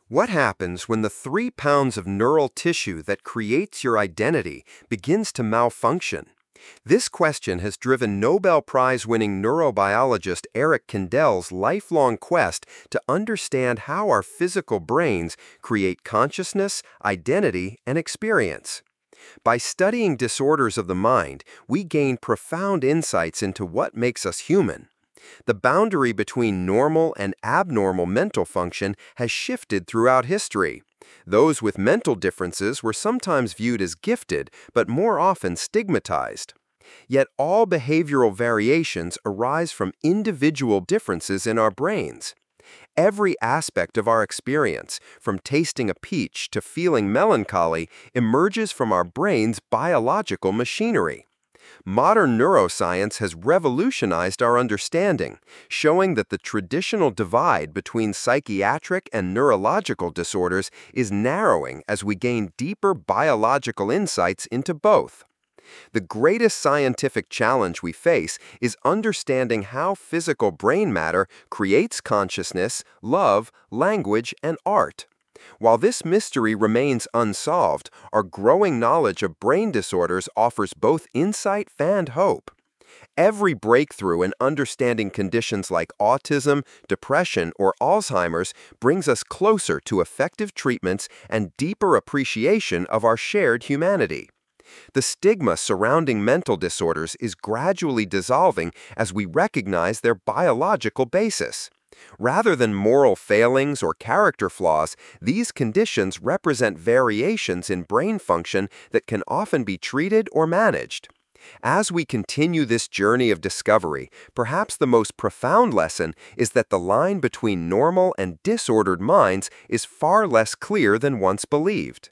What happens when the 3 pounds of neural tissue that creates your identity begins to malfunction? This question has driven Nobel Prize-winning neurobiologist Eric Kandel's lifelong quest to understand how our physical brains create consciousness, identity, and experience. By studying disorders of the mind, we gain profound insights into what makes us human. The boundary between normal and abnormal mental function has shifted throughout history. Those with mental differences were sometimes viewed as gifted, but more often stigmatized. Yet all behavioral variations arise from individual differences in our brains. Every aspect of our experience, from tasting a peach to feeling melancholy, emerges from our brain's biological machinery. Modern neuroscience has revolutionized our understanding, showing that the traditional divide between psychiatric and neurological disorders is narrowing as we gain deeper biological insights into both. The greatest scientific challenge we face is understanding how physical brain matter creates consciousness, love, language, and art. While this mystery remains unsolved, our growing knowledge of brain disorders offers both insight and hope. Every breakthrough in understanding conditions like autism, depression, or Alzheimer's brings us closer to effective treatments and deeper appreciation of our shared humanity. The stigma surrounding mental disorders is gradually dissolving as we recognize their biological basis. Rather than moral failings or character flaws, these conditions represent variations in brain function that can often be treated or managed. As we continue this journey of discovery, perhaps the most profound lesson is that the line between normal and disordered minds is far less clear than once believed.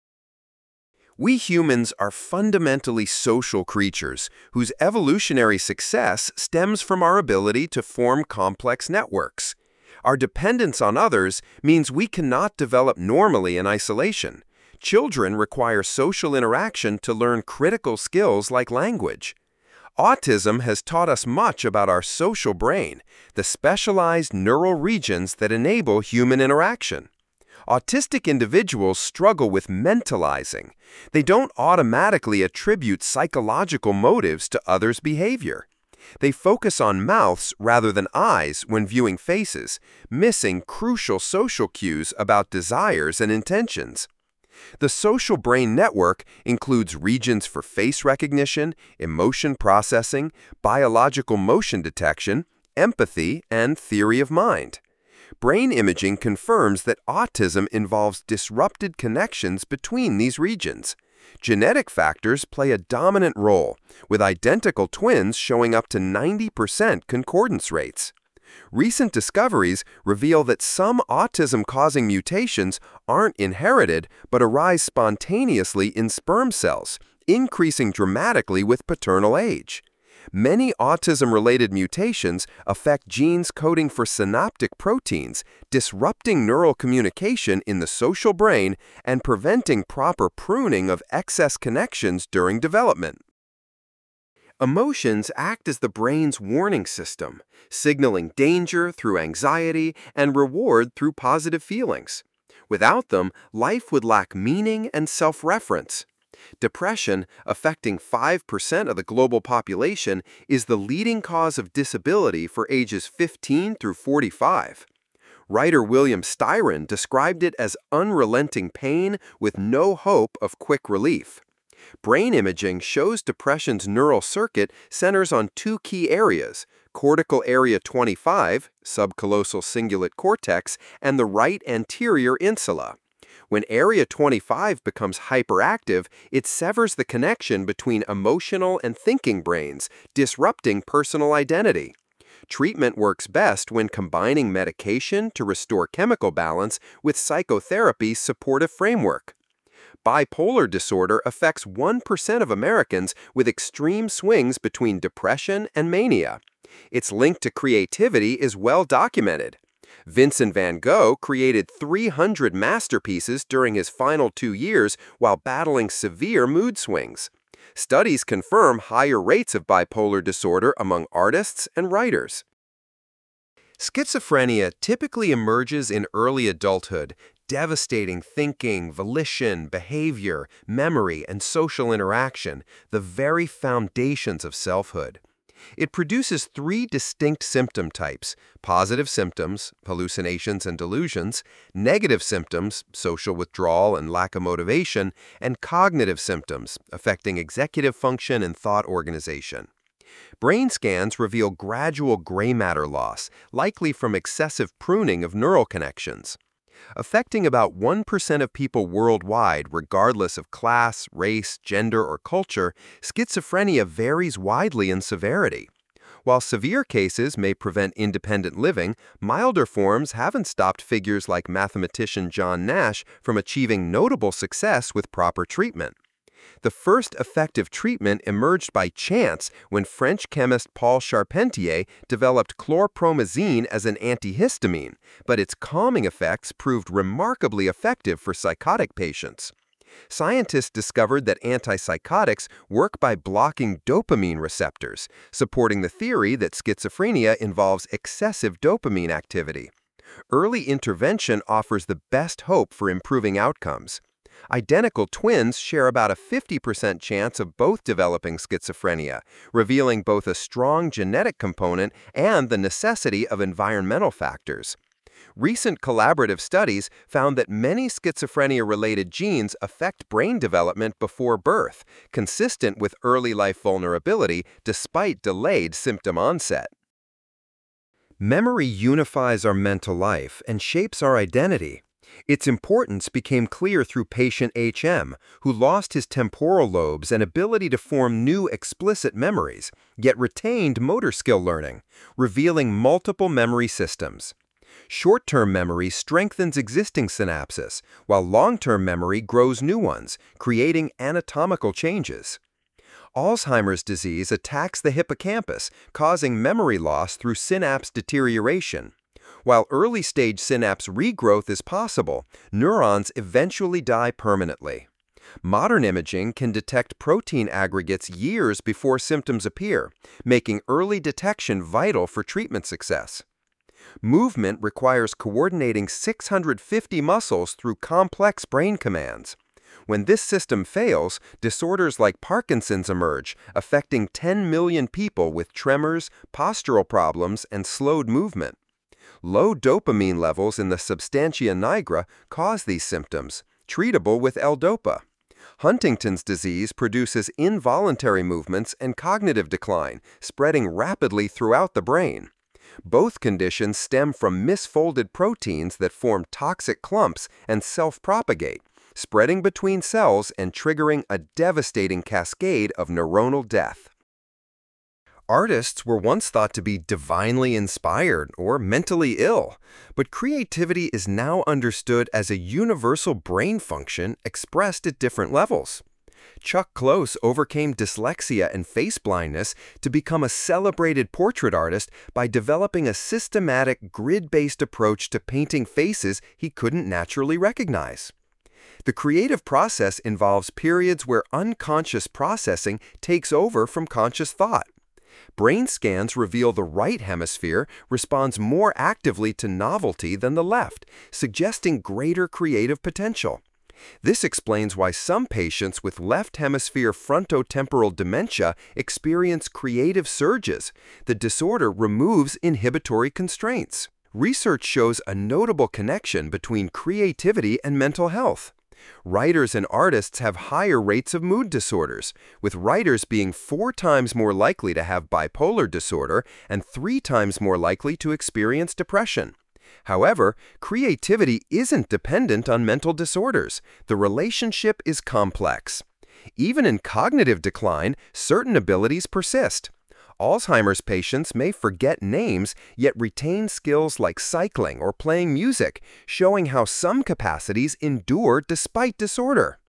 We humans are fundamentally social creatures whose evolutionary success stems from our ability to form complex networks. Our dependence on others means we cannot develop normally in isolation. Children require social interaction to learn critical skills like language. Autism has taught us much about our social brain, the specialized neural regions that enable human interaction. Autistic individuals struggle with mentalizing. They don't automatically attribute psychological motives to others' behavior. They focus on mouths rather than eyes when viewing faces, missing crucial social cues about desires and intentions. The social brain network includes regions for face recognition, emotion processing, biological motion detection, empathy, and theory of mind. Brain imaging confirms that autism involves disrupted connections between these regions. Genetic factors play a dominant role, with identical twins showing up to 90% concordance rates. Recent discoveries reveal that some autism-causing mutations aren't inherited but arise spontaneously in sperm cells, increasing dramatically with paternal age. Many autism-related mutations affect genes coding for synaptic proteins, disrupting neural communication in the social brain and preventing proper pruning of excess connections during development. Emotions act as the brain's warning system, signaling danger through anxiety and reward through positive feelings. Without them, life would lack meaning and self-reference. Depression, affecting 5% of the global population, is the leading cause of disability for ages 15 through 45. Writer William Styron described it as unrelenting pain with no hope of quick relief. Brain imaging shows depression's neural circuit centers on two key areas: cortical area 25, subcallosal cingulate cortex, and the right anterior insula. When area 25 becomes hyperactive, it severs the connection between emotional and thinking brains, disrupting personal identity. Treatment works best when combining medication to restore chemical balance with psychotherapy's supportive framework. Bipolar disorder affects 1% of Americans with extreme swings between depression and mania. Its link to creativity is well documented. Vincent van Gogh created 300 masterpieces during his final 2 years while battling severe mood swings. Studies confirm higher rates of bipolar disorder among artists and writers. Schizophrenia typically emerges in early adulthood, devastating thinking, volition, behavior, memory, and social interaction, the very foundations of selfhood. It produces three distinct symptom types: positive symptoms, hallucinations and delusions; negative symptoms, social withdrawal and lack of motivation; and cognitive symptoms, affecting executive function and thought organization. Brain scans reveal gradual gray matter loss, likely from excessive pruning of neural connections. Affecting about 1% of people worldwide, regardless of class, race, gender, or culture, schizophrenia varies widely in severity. While severe cases may prevent independent living, milder forms haven't stopped figures like mathematician John Nash from achieving notable success with proper treatment. The first effective treatment emerged by chance when French chemist Paul Charpentier developed chlorpromazine as an antihistamine, but its calming effects proved remarkably effective for psychotic patients. Scientists discovered that antipsychotics work by blocking dopamine receptors, supporting the theory that schizophrenia involves excessive dopamine activity. Early intervention offers the best hope for improving outcomes. Identical twins share about a 50% chance of both developing schizophrenia, revealing both a strong genetic component and the necessity of environmental factors. Recent collaborative studies found that many schizophrenia-related genes affect brain development before birth, consistent with early life vulnerability despite delayed symptom onset. Memory unifies our mental life and shapes our identity. Its importance became clear through patient HM, who lost his temporal lobes and ability to form new explicit memories, yet retained motor skill learning, revealing multiple memory systems. Short-term memory strengthens existing synapses, while long-term memory grows new ones, creating anatomical changes. Alzheimer's disease attacks the hippocampus, causing memory loss through synapse deterioration. While early-stage synapse regrowth is possible, neurons eventually die permanently. Modern imaging can detect protein aggregates years before symptoms appear, making early detection vital for treatment success. Movement requires coordinating 650 muscles through complex brain commands. When this system fails, disorders like Parkinson's emerge, affecting 10 million people with tremors, postural problems, and slowed movement. Low dopamine levels in the substantia nigra cause these symptoms, treatable with L-Dopa. Huntington's disease produces involuntary movements and cognitive decline, spreading rapidly throughout the brain. Both conditions stem from misfolded proteins that form toxic clumps and self-propagate, spreading between cells and triggering a devastating cascade of neuronal death. Artists were once thought to be divinely inspired or mentally ill, but creativity is now understood as a universal brain function expressed at different levels. Chuck Close overcame dyslexia and face blindness to become a celebrated portrait artist by developing a systematic, grid-based approach to painting faces he couldn't naturally recognize. The creative process involves periods where unconscious processing takes over from conscious thought. Brain scans reveal the right hemisphere responds more actively to novelty than the left, suggesting greater creative potential. This explains why some patients with left hemisphere frontotemporal dementia experience creative surges. The disorder removes inhibitory constraints. Research shows a notable connection between creativity and mental health. Writers and artists have higher rates of mood disorders, with writers being 4 times more likely to have bipolar disorder and 3 times more likely to experience depression. However, creativity isn't dependent on mental disorders. The relationship is complex. Even in cognitive decline, certain abilities persist. Alzheimer's patients may forget names, yet retain skills like cycling or playing music, showing how some capacities endure despite disorder.